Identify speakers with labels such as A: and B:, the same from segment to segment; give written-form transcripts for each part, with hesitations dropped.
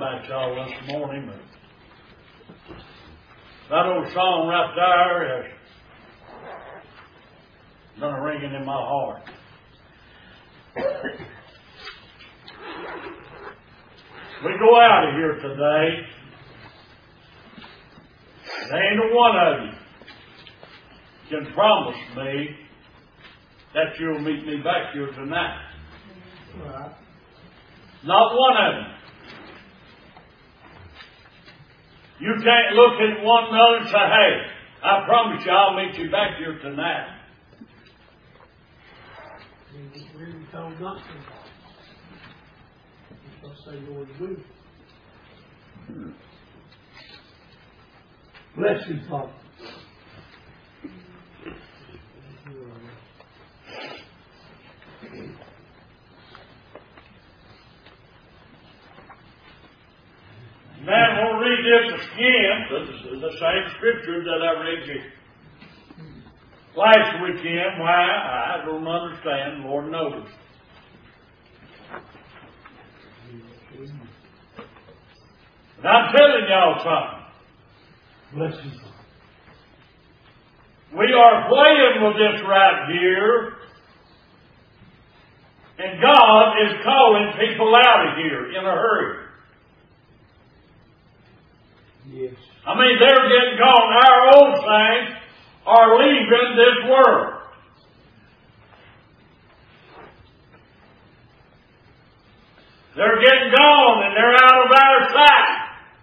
A: about y'all this morning, but that old song right there has been ringing in my heart. We go out of here today. There ain't a one of you can promise me that you'll meet me back here tonight.
B: Right.
A: Not one of you. You can't look at one another and say, hey, I promise you I'll meet you back here tonight.
B: We really told not to. You're supposed to say, Lord, do. Bless you, Father.
A: Man, we'll read this again. This is the same scripture that I read you last weekend. Why? I don't understand. The Lord knows. And I'm telling y'all something.
B: Bless you, Father.
A: We are playing with this right here. And God is calling people out of here in a hurry.
B: Yes.
A: I mean, they're getting gone. Our old saints are leaving this world. They're getting gone and they're out of our sight.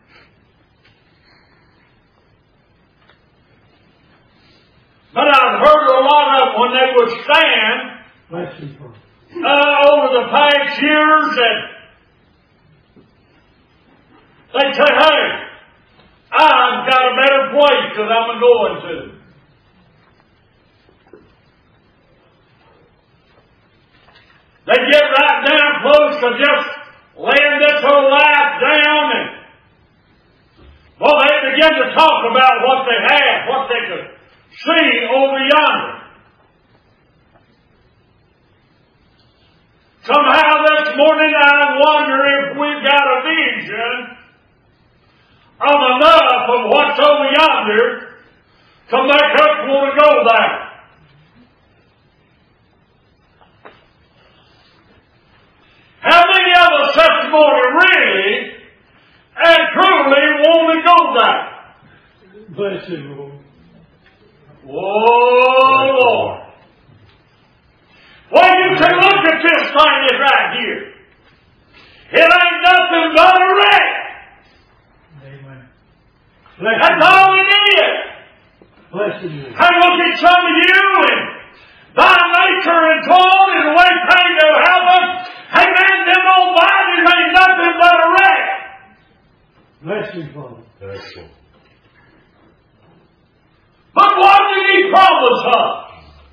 A: But I've heard a lot of them when they would stand
B: Bless you, Father.
A: over the past years, and they'd say, hey, I've got a better place that I'm going to. They get right down close to just laying this whole life down, and well, they begin to talk about what they have, what they could see over yonder. Somehow this morning I wonder if we've got a vision of enough of what's over yonder to make us want to go there. How many of us this morning really and truly want to go there?
B: Bless you, Lord.
A: Oh, Lord. Well, you can look at this thing right here. It ain't nothing but a wreck.
B: Amen.
A: That's all it is.
B: Bless you, Lord.
A: I look at some of you and by nature and toil and the way pain to heaven. Hey man, them old bodies ain't nothing but a wreck.
B: Bless you, Father.
C: Bless you.
A: But what did He promise us?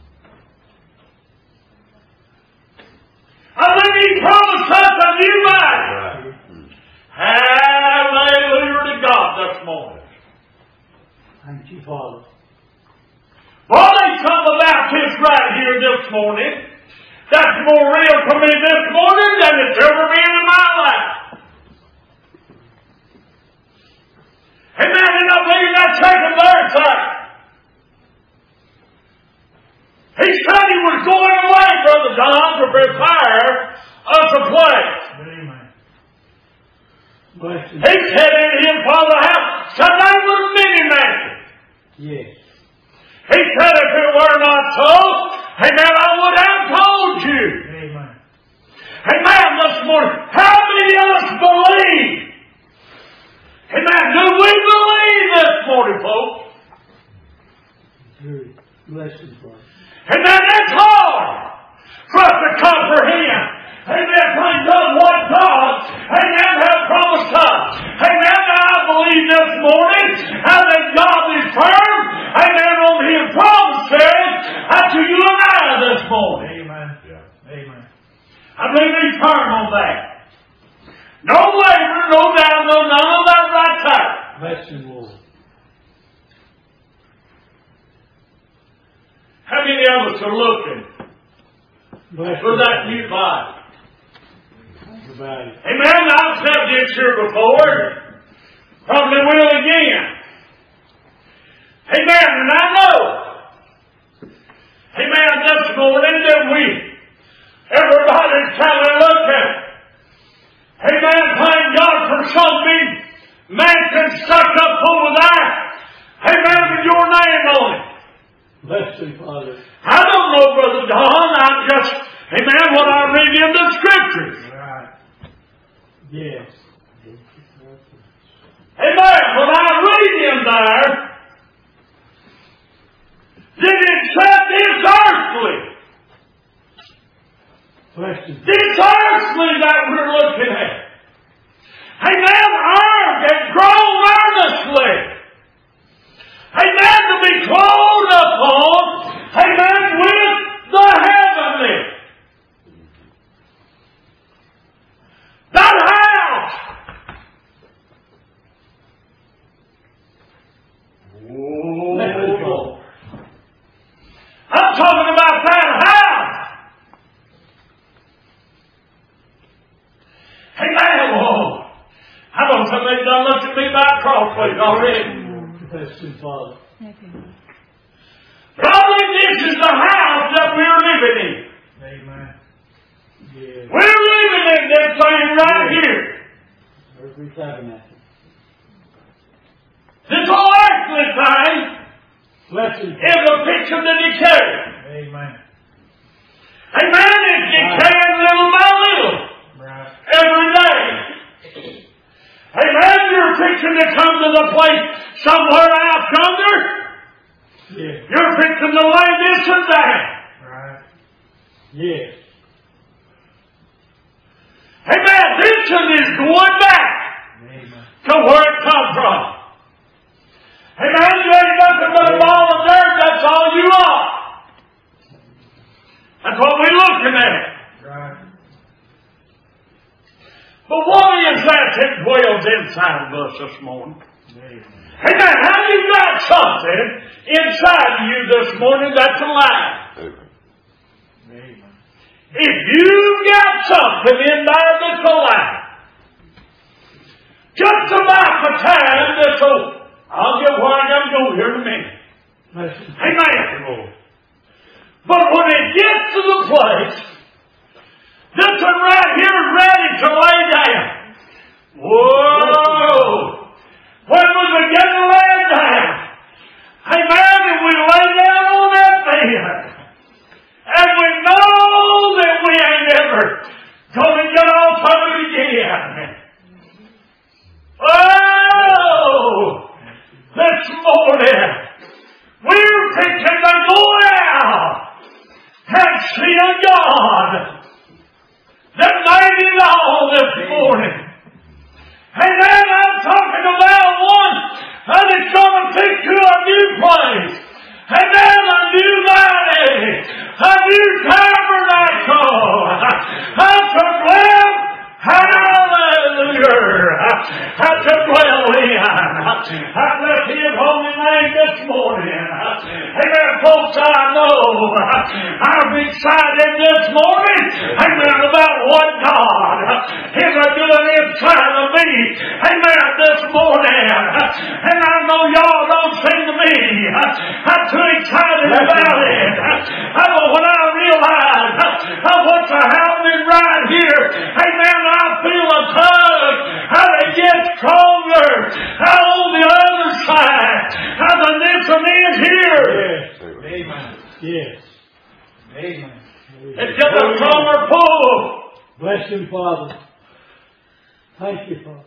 A: I think He promised us a new life.
C: Right.
A: Hallelujah to God this morning.
B: Thank you, Father.
A: Well, there's something about this right here this morning that's more real to me this morning than it's ever been in my life. Amen. And I believe that second verse there. He said He was going away, Brother John, to prepare us a place.
B: Amen. Bless you.
A: He said in His Father's house, so there was many mansions.
B: Yes.
A: He said if it were not so, amen, I would have told you.
B: Amen.
A: Amen, this morning, how many of us believe? Amen, do we believe this morning, folks?
B: Good. Bless you, Father.
A: Amen, it's hard for us to comprehend. Amen, praise God, what God, amen, has promised us. Amen, I believe this morning, that God is firm, amen, on His promises to you and I this morning.
B: Amen.
C: Yeah.
B: Amen.
A: I believe He's firm on that. No waver, no doubt, no none of that right there.
B: Bless you, Lord.
A: How many of us are looking
B: Bless
A: for
B: you.
A: that new body?
B: about it.
A: Amen. I've said this here before. Probably will again. Amen. And I know. Amen. This morning that everybody's trying to look at. Amen. Thank God for something mansion stuck up over there. Amen. With your name on it.
B: Bless you, Father.
A: I don't know, Brother Don. I'm just, amen, what I read in the Scriptures.
B: Right. Yes.
A: Amen. What I read in there, did it say this earthly?
B: Bless you.
A: This earthly that we're looking at. Amen. Earned and grown earnestly. Amen. To be clothed upon. Amen. With the heavenly. That house. Oh. I'm talking about that house. Amen. Whoa. I don't know somebody done looked at me by crossways already.
B: Bless you, Father.
A: Probably this is the house that we're living in.
B: Amen. Yes.
A: We're living in this thing right here.
B: Earthly tabernacle.
A: This whole earthly thing
B: Bless you.
A: is a picture of the decay.
B: Amen.
A: Amen. It's decaying little by little.
B: Right.
A: Every day. Amen. You're fixing to come to the place somewhere out yonder.
B: Yes.
A: You're fixing to lay this and that.
B: Right. Yes.
A: Amen. This one is going back.
B: Amen.
A: To where it come from. Amen. You ain't nothing but a ball of dirt. That's all you are. That's what we're looking at.
B: Right.
A: But what is that dwells inside of us this morning?
B: Amen.
A: Amen. Have you got something inside of you this morning that's alive?
B: Amen.
A: If you've got something in there that's alive, just about the time that's over. I'll get where I'm going here in a minute.
B: Bless you.
A: Amen. But when it gets to the place, this one right here is ready to lay down. Whoa! When we begin to lay down, amen, and we lay down on that bed, and we know that we ain't ever going to get off of it again. Oh! This morning, we're fixing to go out and see a God that made it all this morning. Amen. I'm talking about one that is going to take you a new place. Amen. A new valley. A new tabernacle. To dwell. Hallelujah. To dwell in. I bless His holy name this morning. Amen. Folks, I know I'm excited this morning. Amen. About what God is doing inside of me. Amen. This morning. And I know y'all don't seem to me. I'm too excited about it. But when I realize what's happening right here, amen, I feel a tug how it gets stronger on the other side. How the Nixon is here.
B: Yes. Amen. Yes. Amen.
A: It gets a stronger pull.
B: Bless you, Father. Thank you, Father.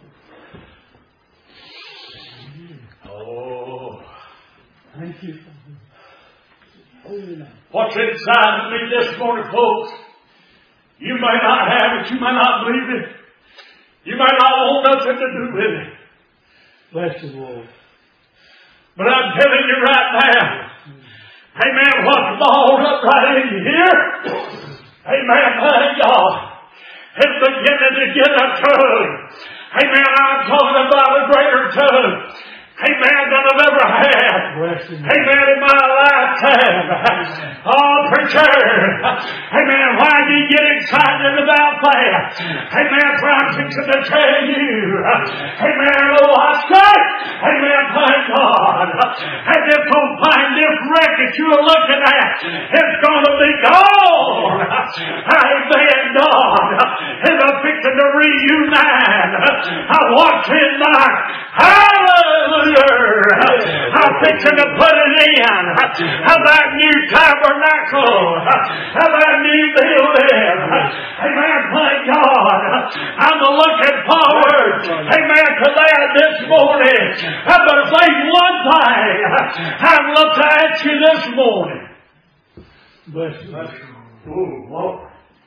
A: Oh.
B: Thank you, Father. Holy name.
A: What's inside of me this morning, folks? You may not have it. You may not believe it. You may not want nothing to do with it.
B: Bless you, Lord.
A: But I'm telling you right now, amen, what's balled up right in here, amen, thank God, it's beginning to get a tug. Amen, I'm talking about a greater tug Amen, that I've ever had. Amen, in my lifetime. Oh, preacher. Amen, why do you get excited about that? Amen, for I'm fixing to tell you. Amen, oh, I say. Amen, thank God. And it's going to find this wreckage you're looking at. It's going to be gone. Amen, God. And I'm fixing to reunite. I walked in there. Hallelujah. I'm fixing to put it in. That new tabernacle. That new building. Amen. Thank God. I'm looking forward. Amen. To that this morning. But if there's one thing I've looked at you this morning.
B: Bless you.
A: Oh, Lord.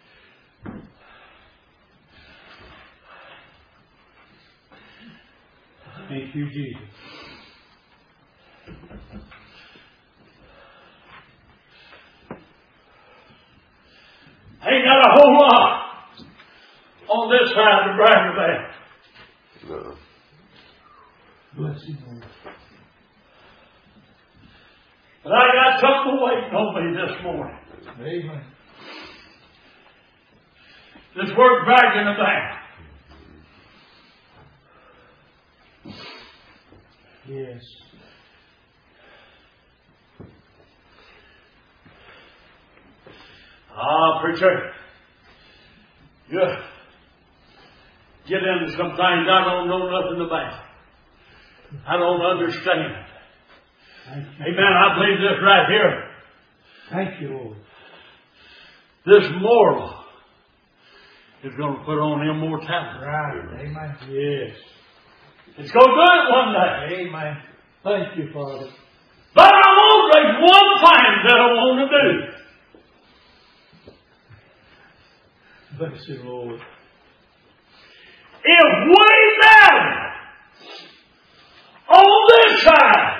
B: Thank you, Jesus.
A: Ain't got a whole lot on this side to brag about.
C: No.
B: Bless you, Lord.
A: But I got something waiting on me this morning.
B: Amen.
A: That's worth bragging about.
B: Yes.
A: Preacher, you get into some things I don't know nothing about. I don't understand. Amen. I believe this right here.
B: Thank you, Lord.
A: This mortal is going to put on immortality.
B: Right. Amen. Yes.
A: It's going to do it one day.
B: Amen. Thank you, Father.
A: But there's one thing that I want to do.
B: Bless you, Lord.
A: If we matter on this side,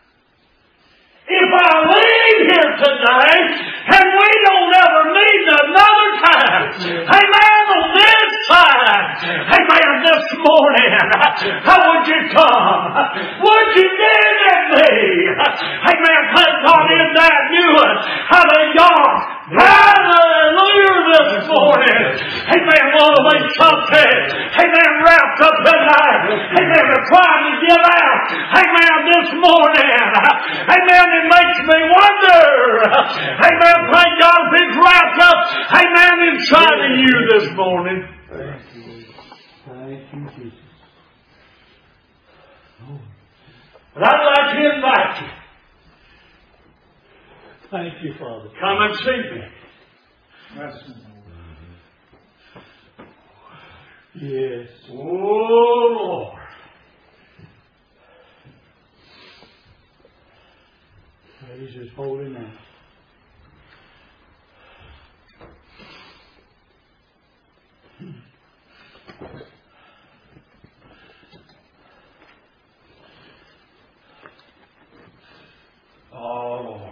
A: if I leave here today and we don't ever meet another time, amen, on this side, amen, this morning, how would you come? Would you visit me? Amen, thank God in that new one. Hallelujah. Hallelujah this morning. Amen, want to make something, amen, wrapped up in that. Amen, we're trying to get out. Amen, this morning. Amen, it makes me wonder. Amen, thank God if it's wrapped up, amen, inside of you this morning.
B: Thank you. Thank you, Jesus. Oh.
A: But I'd like to invite you.
B: Thank you, Father.
A: Come and see me.
B: Yes.
A: Oh, Lord.
B: Praise His holy name.
A: Oh, Lord.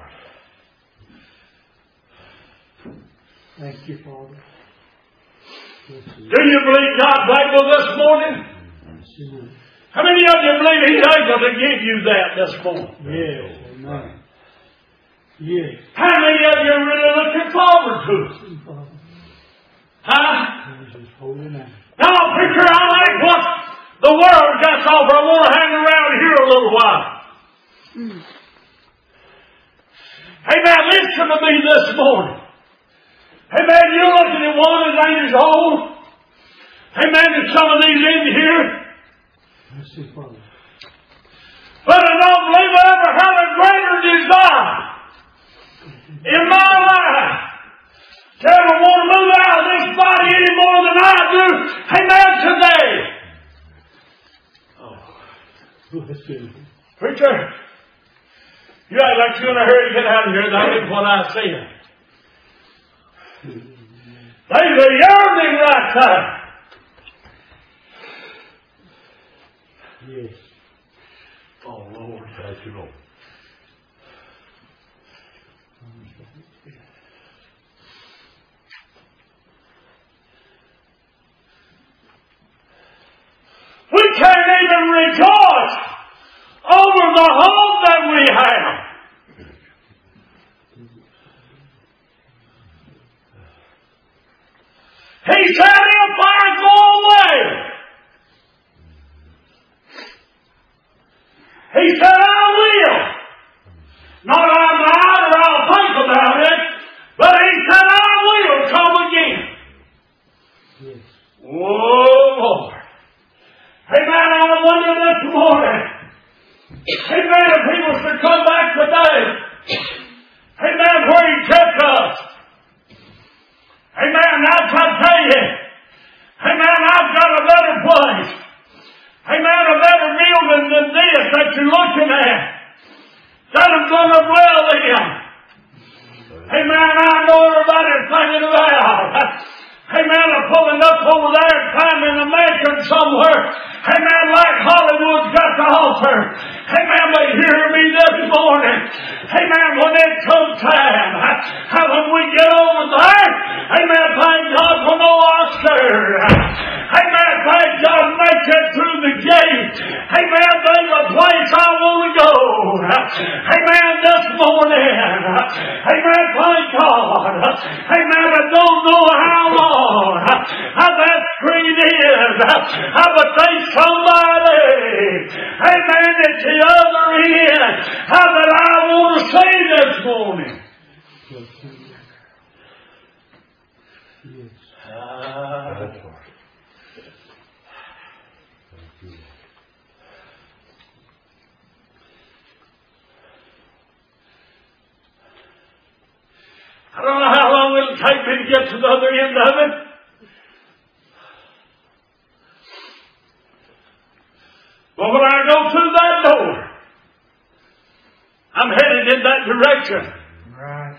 B: Thank you, Father. Bless you.
A: Do you believe God's able this morning?
B: Bless you, Lord.
A: How many of you believe He's able to give you that this morning?
B: Yes. Amen. Yes.
A: How many of you are really looking forward to it?
B: Bless you, Father.
A: Huh?
B: Praise His holy name.
A: Now, preacher, I like what the world got to offer. I want to hang around here a little while. Amen. Listen to me this morning. Amen. You're looking at one as ain't as old. Amen. There's some of these in here.
B: Bless you, Father.
A: But I don't believe I ever had a greater desire in my life to ever want to move out of this body any more than I do. Amen. Today. Oh.
B: Bless you.
A: Preacher, you act like you're in a hurry to get out of here. That ain't what I said. There's a yearning right there.
B: Yes.
A: Oh, Lord. Thank you, Lord. We can't even rejoice
B: Yes.
A: Oh, Lord. Amen. I wonder this morning. Amen. If He was to come back today. Amen. Where He took us. Amen. I'll tell you. Amen. I've got a better place. Amen. A better building than this that you're looking at. That I'm going to dwell in. Amen. I know everybody's thinking about. Amen. I'm pulling up over there and climbing a mansion somewhere. Amen. Like Hollywood's got to offer. Amen. But hear me this morning. Amen. When it comes time, when we get over there, amen. Thank God for no Oscar. Amen. Thank God make it through the gate. Amen. There's a place I want to go. Amen. This morning. Amen. Thank God. Amen. I don't know how long that screen is. But there's somebody. Amen. At the other end that I want to see this morning. I don't know how long it'll take me to get to the other end of it. But when I go through that door, I'm headed in that direction.
B: Right.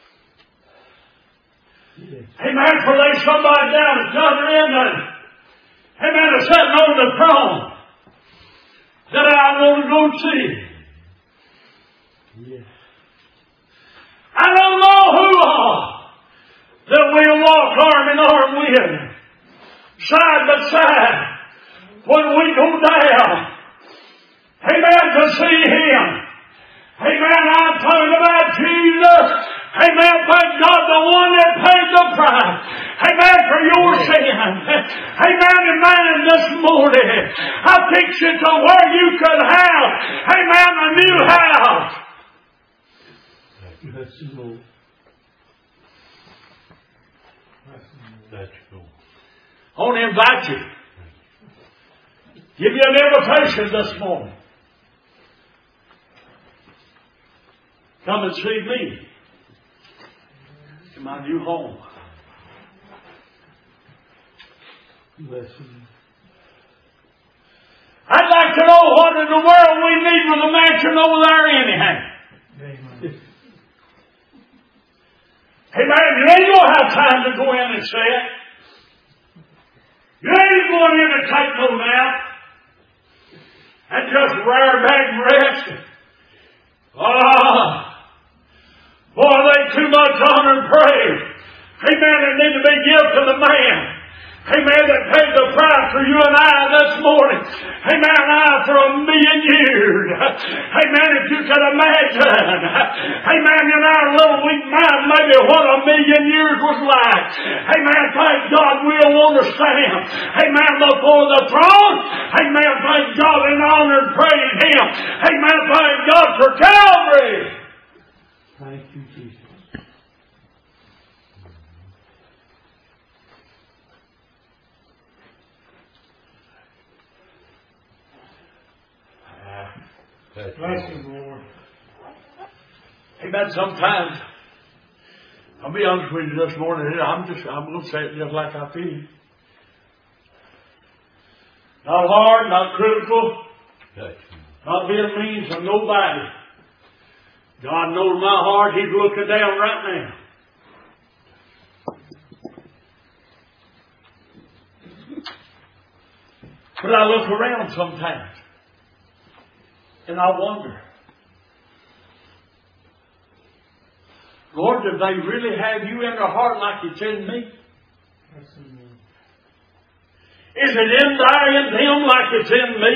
B: Yes.
A: Amen. For there's somebody down at the other end of it. Amen. Is sitting on the throne that I want to go see.
B: Yes.
A: I don't know who that we'll walk arm in arm with, side by side, when we go down. Amen. To see Him. Amen. I'm talking about Jesus. Amen. Thank God, the one that paid the price. Amen. For your sin. Amen. And mine this morning. I fix you to where you could have. Amen. A new house.
B: That's the Lord.
C: That's cool.
A: I want to invite you. Give you an invitation this morning. Come and see me in my new home.
B: Bless you.
A: I'd like to know what in the world we need with a mansion over there anyhow.
B: Amen.
A: Amen. You ain't going to have time to go in and sit. You ain't going in and take no nap. And just rear back and rest. Boy, they too much honor and praise. Amen. They need to be given to the man. Amen. That paid the price for you and I this morning. Amen. For 1,000,000 years. Amen. If you could imagine. Amen. In our little weak mind, maybe what 1,000,000 years was like. Amen. Thank God we'll understand. Amen. Before the throne. Amen. Thank God and honor and praise Him. Amen. Thank God for Calvary.
B: Thank you, Jesus. Bless you, Lord.
A: Amen. Sometimes, I'll be honest with you this morning, I'm going to say it just like I feel. Not hard, not critical, not being mean to nobody. God knows my heart. He's looking down right now. But I look around sometimes. And I wonder, Lord, do they really have you in their heart like it's in me? Is it in there in them like it's in me?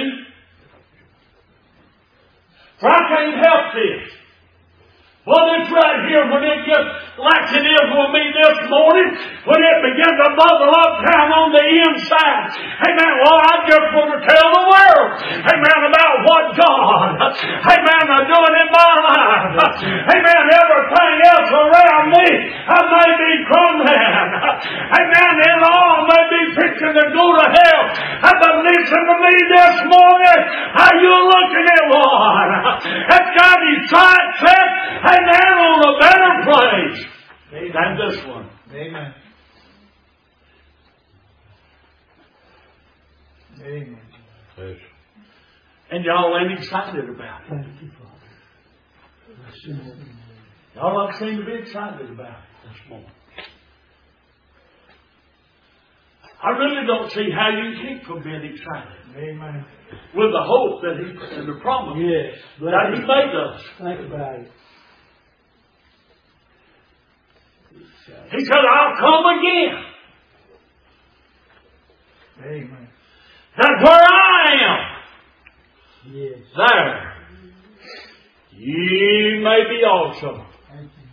A: For I can't help this. Well, it's right here when it gets like it is with me this morning, when it begins to bubble up down on the inside. Amen. Well, I just want to tell the world, amen, about what God, amen, is doing in my life. Amen. Everything else around me, I may be crumbling. Amen. It all may be fixing to go to hell. But listen to me this morning. How you looking at one that's got his sight set, amen, on a better place than this one.
B: Amen. Amen.
C: Yes.
A: And y'all ain't excited about it.
B: Thank you, Father.
A: Y'all don't seem to be excited about it this morning. I really don't see how you keep from being excited.
B: Amen.
A: With the hope that He and the promise
B: Yes.
A: that He made us.
B: Think about it.
A: He said, I'll come again.
B: Amen.
A: That's where I am.
B: Yes.
A: There. Ye may be also.
B: Thank you.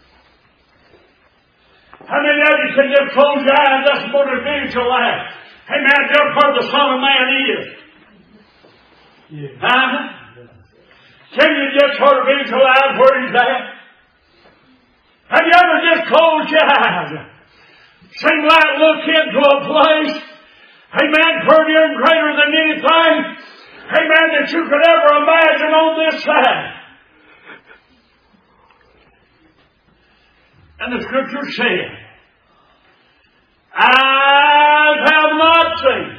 A: How many of you can just close your eyes this morning and visualize? Hey man, just where the Son of Man is.
B: Yes.
A: Huh? Can you just sort of visualize where He's at? Have you ever just closed your eyes? Seem like look into a place, amen, prettier and greater than anything, amen, that you could ever imagine on this side. And the Scripture said, eyes have not seen,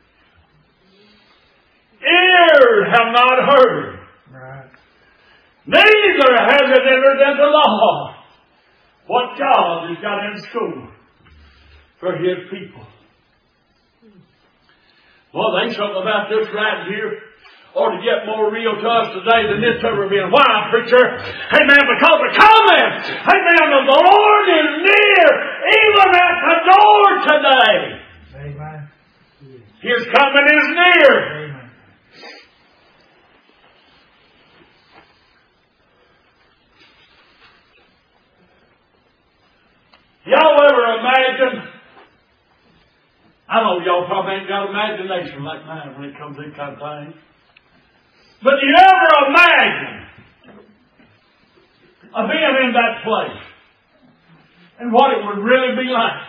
A: ears have not heard,
B: Right.
A: neither has it entered into the heart what God has got in store for His people. Well, there's something about this right here ought to get more real to us today than it's ever been. Why, preacher? Amen. Because the coming, amen, of the Lord is near, even at the door today.
B: Amen.
A: His coming is near.
B: Amen.
A: Y'all ever imagine? I know y'all probably ain't got imagination like mine when it comes to these kind of things. But do you ever imagine being in that place and what it would really be like?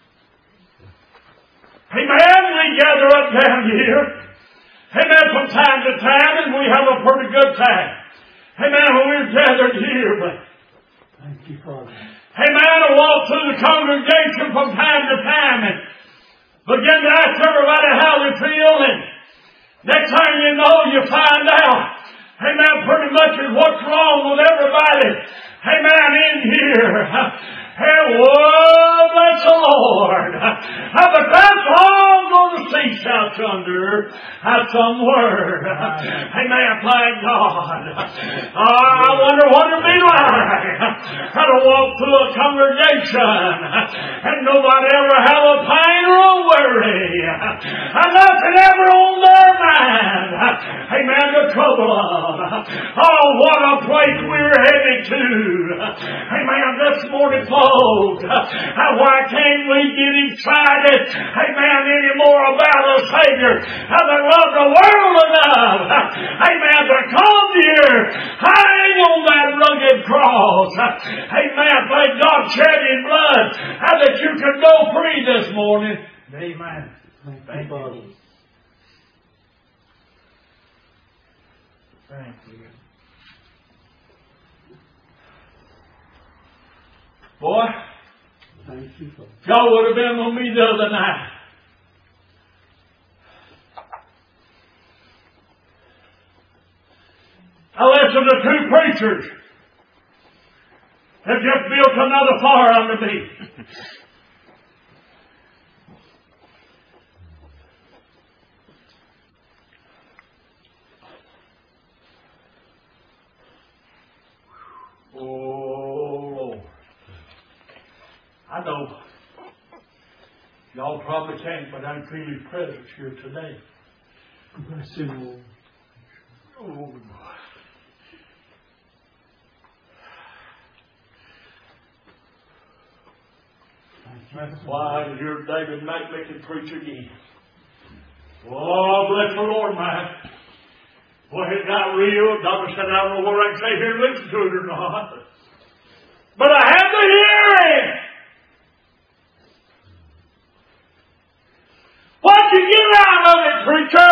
A: Amen. We gather up down here. Amen. From time to time, and we have a pretty good time. Amen. When we're gathered here, but
B: Thank you, Father.
A: amen. I walk through the congregation from time to time and begin to ask everybody how they feel, and next thing you know, you find out, amen, pretty much is what's wrong with everybody, amen, in here. And whoa, bless the Lord. But that's all I'm going to see out yonder somewhere. Amen, thank God. I wonder what it'll be like to walk through a congregation and nobody ever have a pain or a worry. And nothing ever on their mind. Amen, the trouble of. Oh, what a place we're headed to. Amen, this morning, folks. Why can't we get excited, amen, anymore about a Savior that loved the world enough, amen, to come here, hang on that rugged cross, amen, thank God shed His blood, and that you can go free this morning.
B: Amen. Thank you, Father. Thank you.
A: Boy,
B: Thank you, Father.
A: y'all would have been with me the other night. I listened to two preachers that just built another fire under me. Oh, Lord. I know y'all probably can't, but I feel His presence here today.
B: Bless you, Lord.
A: Oh, that's why I hear David Macmillan preach again. Oh, bless the Lord, man. Boy, it got real. Doctor said, I don't know whether I can stay here and listen to it or not. But I had to hear it. preacher.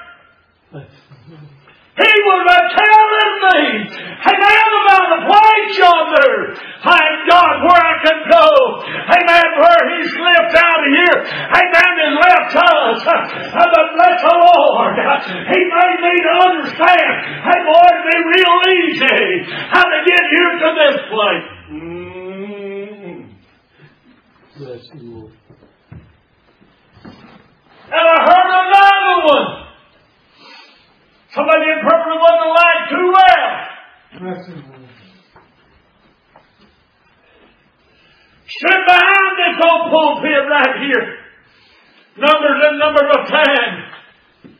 A: He was telling me, amen, about the place yonder. Thank God where I can go. Amen, where He slipped out of here. Amen, and left us. But bless the Lord. He made me to understand, hey boy, it'd be real easy how to get here to this place.
B: Bless you, Lord.
A: And I heard another one. Somebody interpreted what the light too well.
B: Bless you, Lord.
A: Stood behind this old pulpit right here. Numbers and numbers of 10.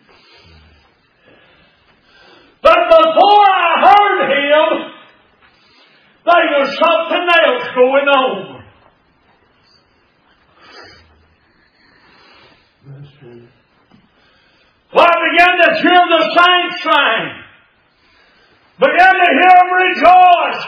A: But before I heard him, there was something else going on.
B: Bless you.
A: Well, I began to hear the saints sing. Began to hear them rejoice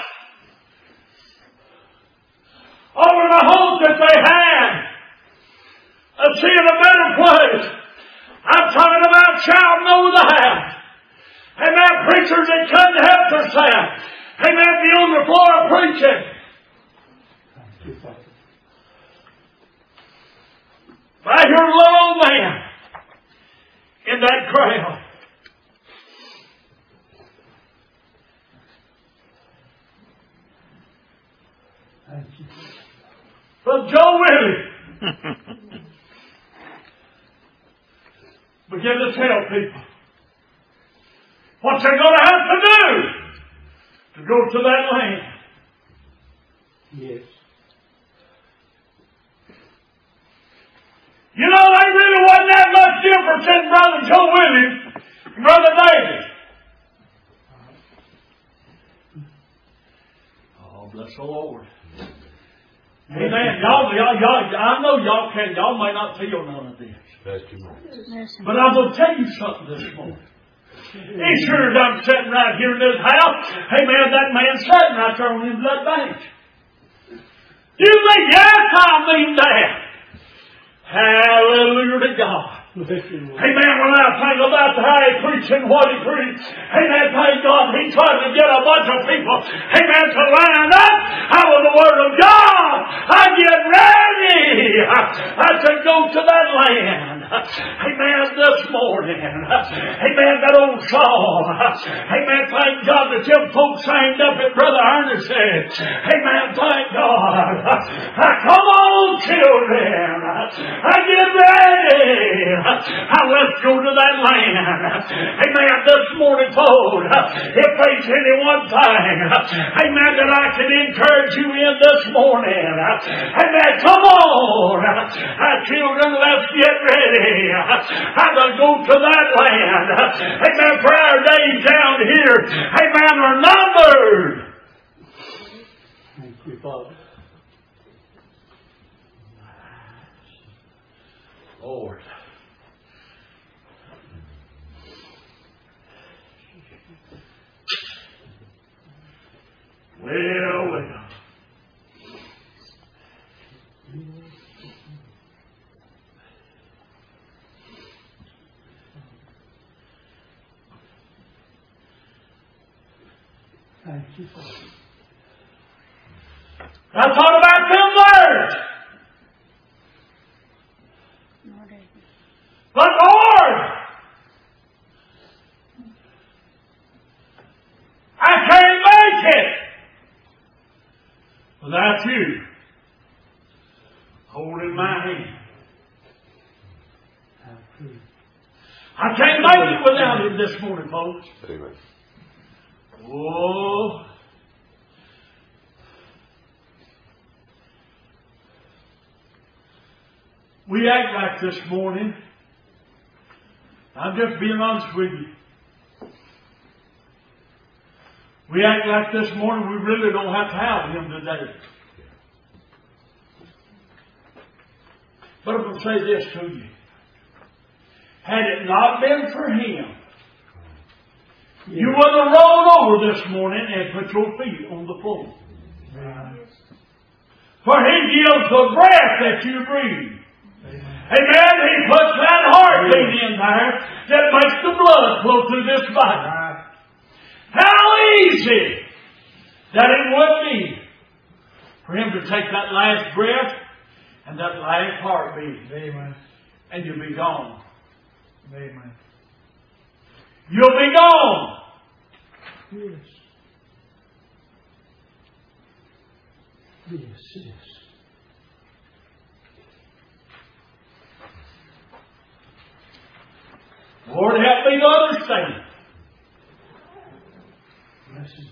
A: over the hope that they had of seeing a better place. I'm talking about shouting over the house. Amen. Preachers that couldn't help themselves. Amen. Be on the floor preaching. But I hear a little old man in that crowd.
B: Thank you.
A: From Joe Willie. Begin to tell people what they're going to have to do to go to that land.
B: Yes.
A: You know, there really wasn't that much difference in Brother Joe Williams and Brother David. Oh, bless the Lord. Amen. I know y'all may not feel none of this. But I'm going to tell you something this morning. As sure as I'm sitting right here in this house, amen, that man's sitting right there on his blood bench. You think, yes, I mean that. Hallelujah to God. Amen. When I think about how he preached and what he preached, amen, thank God he tried to get a bunch of people, amen, to line up out of the Word of God. I get ready to go to that land. Amen, this morning. Amen, that old song. Amen, thank God that them folks sang up at Brother Ernest said. Amen, thank God. Come on, children. I get ready. Let's go to that land. Amen, this morning, folks. If there's any one thing, amen, that I can encourage you in this morning. Amen, come on. Children, let's get ready. I'm going to go to that land. Amen. For our days down here, amen, are numbered.
B: Thank you, Father.
A: Lord. Well.
B: Thank you, Father.
A: I thought about them words. But Lord, I can't make it without you holding my hand. I can't make it without Him this morning, folks.
D: Amen.
A: Oh. We act like this morning. I'm just being honest with you. We act like this morning we really don't have to have Him today. But I'm going to say this to you. Had it not been for Him, you would have rolled over this morning and put your feet on the floor. For He gives the breath that you breathe. Amen. He puts that heart clean in there that makes the blood flow through this body. How easy that it would be for Him to take that last breath and that last heartbeat.
B: Amen.
A: And you'll be gone.
B: Amen.
A: You'll be gone.
B: Yes. Yes, yes.
A: Lord, help me to understand.
B: Bless Him.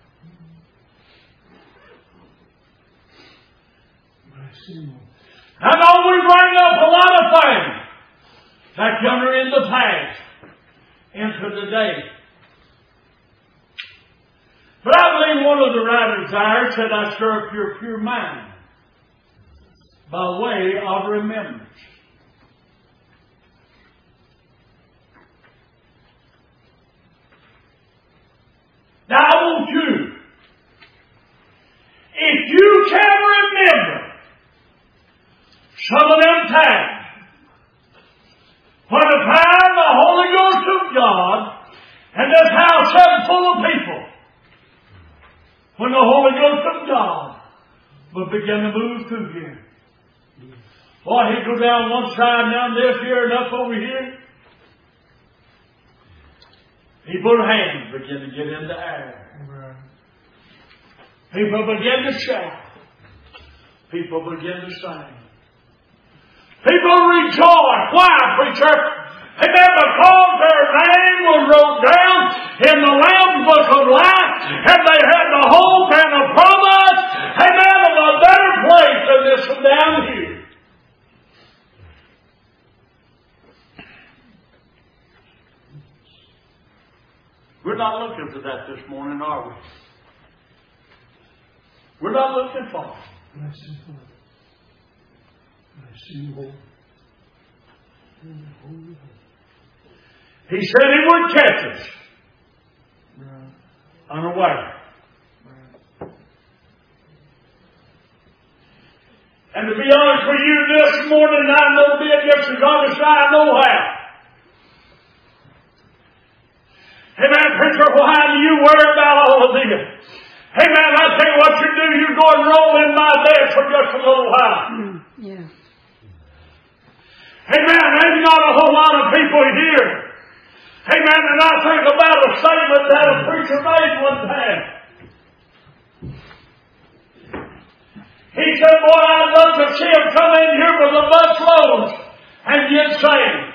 B: Bless Him.
A: I know we bring up a lot of things that come in the past into the day. But I believe one of the writers there said, I stir up your pure mind by way of remembrance. Now I want you, if you can remember some of them times when the power of the Holy Ghost of God and this house was full of people, when the Holy Ghost of God would begin to move through here. Boy, he'd go down one side, down this here, and up over here. People's hands begin to get in the air. People begin to shout. People begin to sing. People rejoice. Why, preacher? Amen. Because their name was wrote down in the Lamb's Book of Life, and they had the hope and the promise, amen, of a better place than this one down here. We're not looking for that this morning, are we? We're not looking for it.
B: Bless Him, Lord. Bless Him, Lord.
A: He said He would catch us unaware. And to be honest with you this morning, I know be against the God I know how. Amen, preacher, why do you worry about all of this? Amen, I tell you what you do, you go and roll in my bed for just a little while.
D: Yeah.
A: Amen, there's not a whole lot of people here. Amen, and I think about a statement that a preacher made one time. He said, boy, I'd love to see him come in here with a bus load and get saved.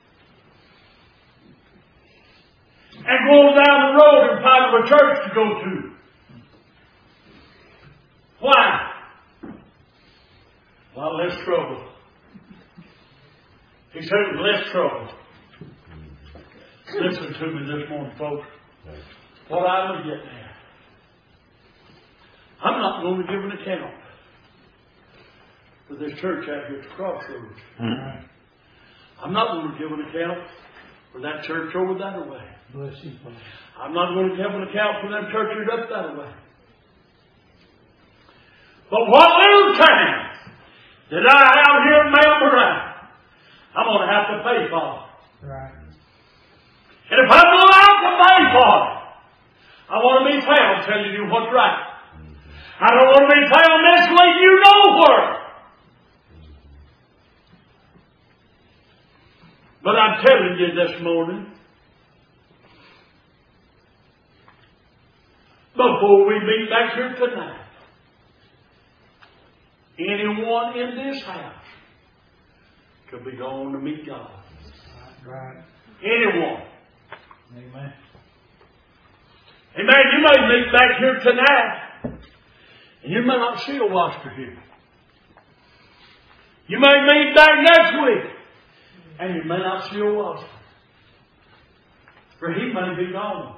A: And go down the road and find a church to go to. Why? Well, less trouble. He said it was less trouble. Listen to me this morning, folks. What I'm getting at. I'm not going to give an account for this church out here at the crossroads. I'm not going to give an account for that church over that way.
B: Bless you, Father.
A: I'm not going to give an account for them churches up that way. But what little time that I have here in Melbourne, I'm going to have to pay for it.
B: Right.
A: And if I'm going to have to pay for it, I want to be found telling you what's right. I don't want to be found misleading you nowhere. But I'm telling you this morning, before we meet back here tonight, anyone in this house could be going to meet God.
B: Right.
A: Anyone.
B: Amen.
A: Amen. You may meet back here tonight, and you may not see a washer here. You may meet back next week, and you may not see a washer. For he may be gone.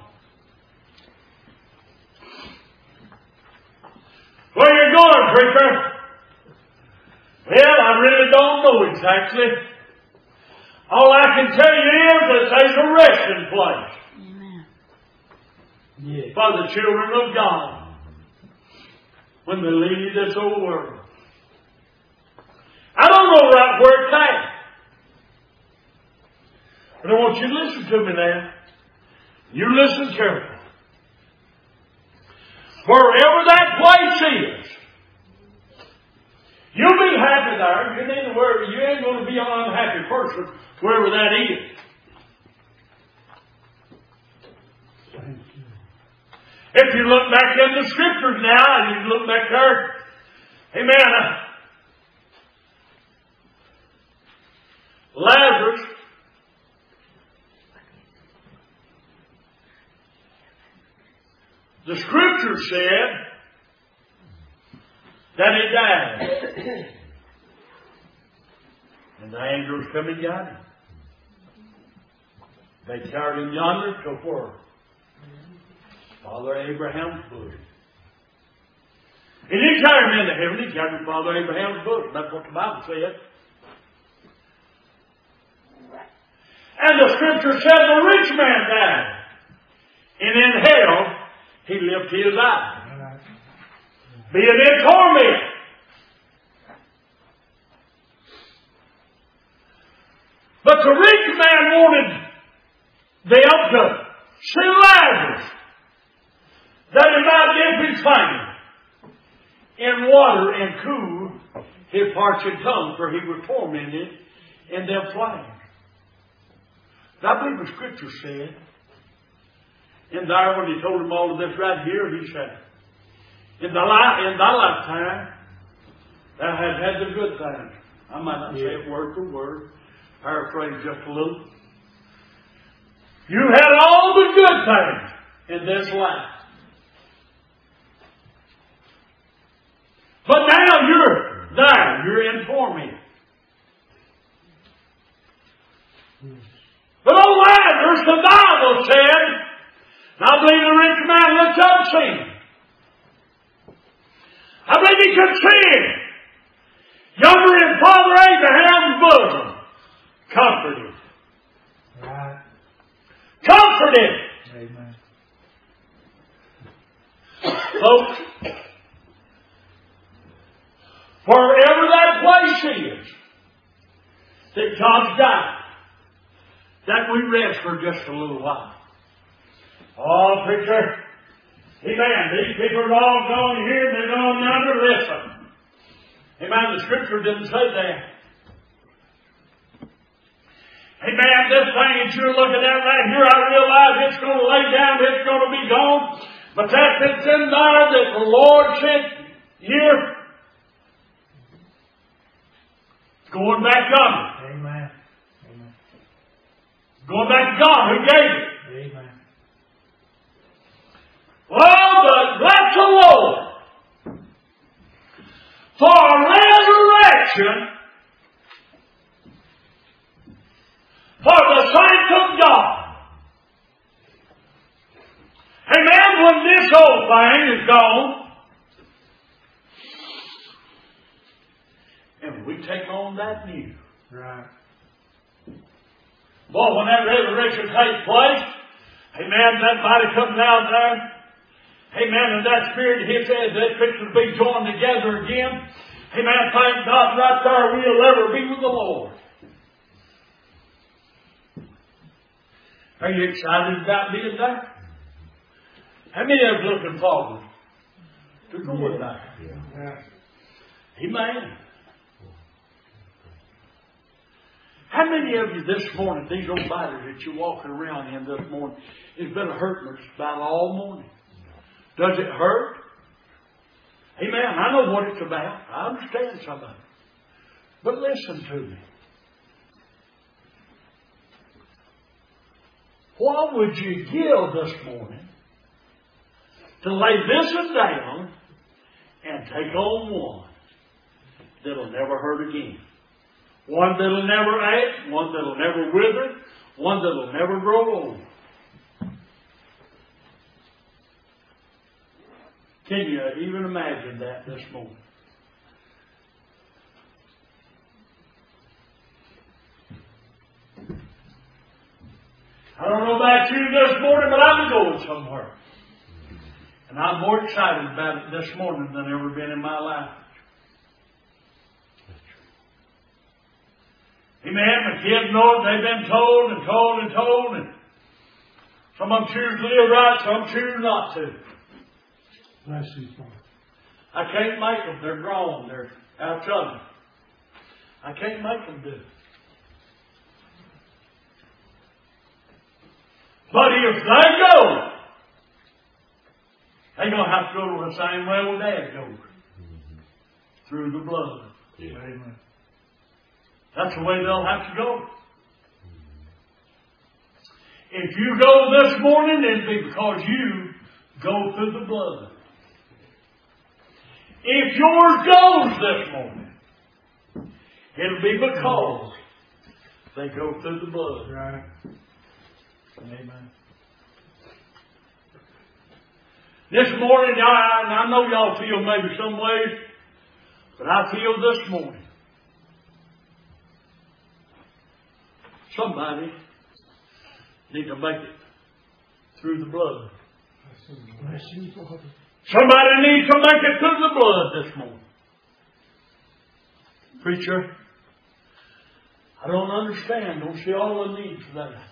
A: Where you going, preacher? Well, I really don't know exactly. All I can tell you is that there's a resting place.
D: Amen.
B: Yeah.
A: For the children of God when they leave this old world. I don't know right where it's at. But I want you to listen to me now. You listen carefully. Wherever that place is, you'll be happy there. You ain't going to be an unhappy person wherever that is. If you look back in the Scriptures now, and you look back there, amen, Lazarus, the Scripture said that he died. And the angels come and got him. They carried him yonder to where? Father Abraham's bosom. He didn't carry him into heaven, he carried him to Father Abraham's bosom. That's what the Bible said. And the Scripture said the rich man died. And in hell, he lived till he died. Being in torment. But the rich man wanted them to see Lazarus, that he might dip his finger in water and cool his parched tongue, for he was tormented in them flames. I believe the Scripture said, and there when he told him all of this right here, he said, in thy lifetime, thou hast had the good things. I might not say it word for word, paraphrase just a little. You had all the good things in this life. But now you're there. You're in torment. But old Lazarus, the Bible said, and I believe the rich man looked up and seen him. I believe he could see him. Yonder in Father Abraham's bosom. Comfort him.
B: Right.
A: Comfort him.
B: Amen.
A: Folks, wherever that place is that God's got, that we rest for just a little while. Oh, preacher, amen. These people are all going here and they're going yonder. Listen. Amen. The Scripture didn't say that. Amen. This thing that you're looking at right here, I realize it's going to lay down, it's going to be gone. But that that's in there that the Lord sent here, it's going back yonder.
B: Amen. Amen.
A: Going back to God who gave it.
B: Amen.
A: Well, but bless the Lord for resurrection for the saints of God. Amen. When this old thing is gone, and we take on that new.
B: Right.
A: Boy, when that resurrection takes place, amen, that body comes out there. Amen. And that spirit hits it, that picture be joined together again. Amen. Thank God right there we'll ever be with the Lord. Are you excited about being there? How many of you looking forward to going there?
B: Yeah.
A: Amen. How many of you this morning, these old bodies that you're walking around in this morning, has been hurting us about all morning? Does it hurt? Amen. I know what it's about. I understand some of it. But listen to me. What would you give this morning to lay this one down and take on one that'll never hurt again? One that'll never ache, one that'll never wither, one that'll never grow old. Can you even imagine that this morning? I don't know about you this morning, but I'm going somewhere. And I'm more excited about it this morning than ever been in my life. Amen. The kids know it. They've been told and told and told. And some of them choose to live right, some choose not to.
B: Bless you, Father.
A: I can't make them. They're grown. They're out children. I can't make them do it. But if they go, they're going to have to go the same way with Dad goes. Through the blood.
C: Yeah.
A: Amen. That's the way they'll have to go. If you go this morning, it'll be because you go through the blood. If yours goes this morning, it'll be because they go through the blood.
B: Right.
A: Amen. This morning, I know y'all feel maybe some ways, but I feel this morning somebody needs to make it through the blood.
B: Bless you, Father.
A: Somebody needs to make it through the blood this morning. Preacher, I don't understand. Don't see all the need for that.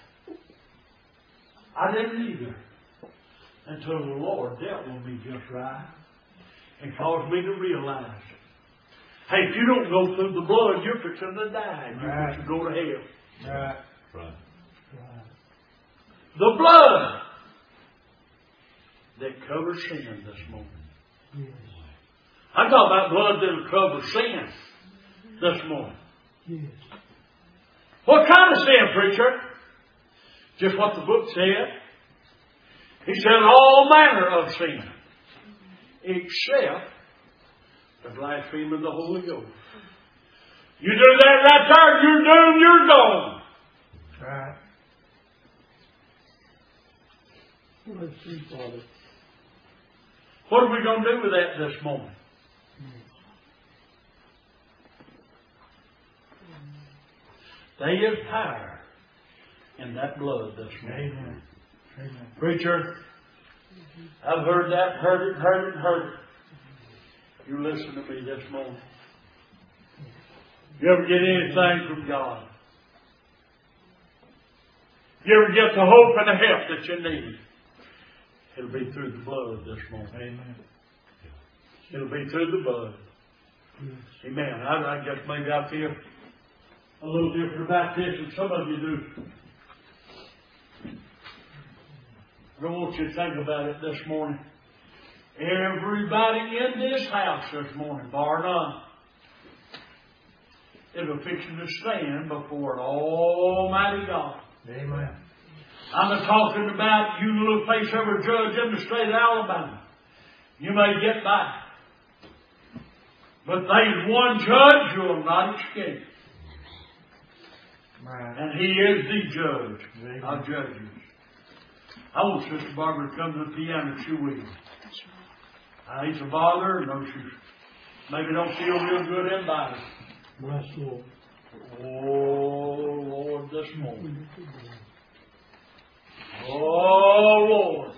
A: I didn't either. Until the Lord dealt with me just right and caused me to realize, hey, if you don't go through the blood, you're fixing to die. You're fixing to go to hell.
B: Right.
C: Right.
A: The blood that covers sin this morning.
B: Yes.
A: I'm talking about blood that will cover sin this morning.
B: Yes.
A: What kind of sin, preacher? Just what the book said. He said all manner of sin, except the blasphemy of the Holy Ghost. You do that right there, you're doomed, you're gone.
B: Right. Bless you, Father.
A: What are we going to do with that this morning? There is power in that blood this morning.
B: Amen. Amen.
A: Preacher, I've heard that, heard it. You listen to me this morning. You ever get anything from God? You ever get the hope and the help that you need? It'll be through the blood this morning.
B: Amen.
A: It'll be through the blood.
B: Yes.
A: Amen. I guess maybe I feel a little different about this than some of you do. I want you to think about it this morning. Everybody in this house this morning, bar none, is fixing to stand before an Almighty God.
B: Amen.
A: I'm talking about you little face ever judge in the state of Alabama. You may get by. But there's one judge you'll not escape.
B: Right.
A: And He is the judge of judges. I want Sister Barbara to come to the piano. She will. I ain't so bothered. No, she maybe don't feel real good in body.
B: Bless Lord.
A: Oh, Lord, this morning. Oh, Lord.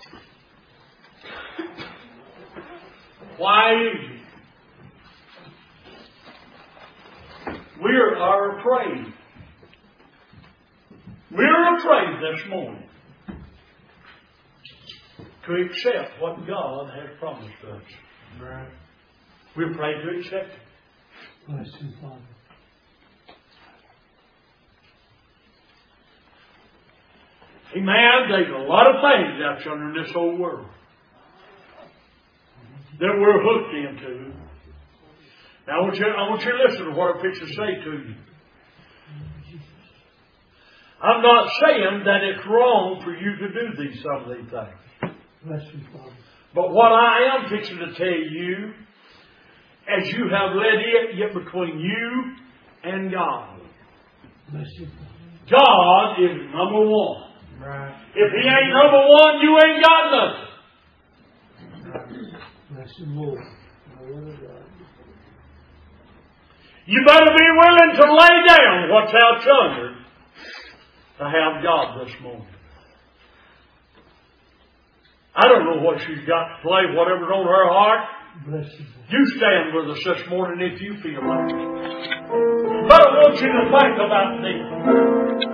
A: Why is it? We are afraid. We're afraid this morning to accept what God has promised us.
B: Right.
A: We're afraid to accept it.
B: Bless you, Father.
A: Amen. There's a lot of things out yonder in this old world that we're hooked into. Now I want you to listen to what I'm fixing to say to you. I'm not saying that it's wrong for you to do some of these things.
B: Bless you, Father.
A: But what I am fixing to tell you, as you have let it get between you and God.
B: Bless you, Father.
A: God is number one.
B: Right.
A: If He ain't number one, you ain't got nothing.
B: Right. Bless you, Lord. Lord of God.
A: You better be willing to lay down what's out yonder to have God this morning. I don't know what she's got to play, whatever's on her heart.
B: Bless you.
A: You stand with us this morning if you feel like it. But I want you to think about this.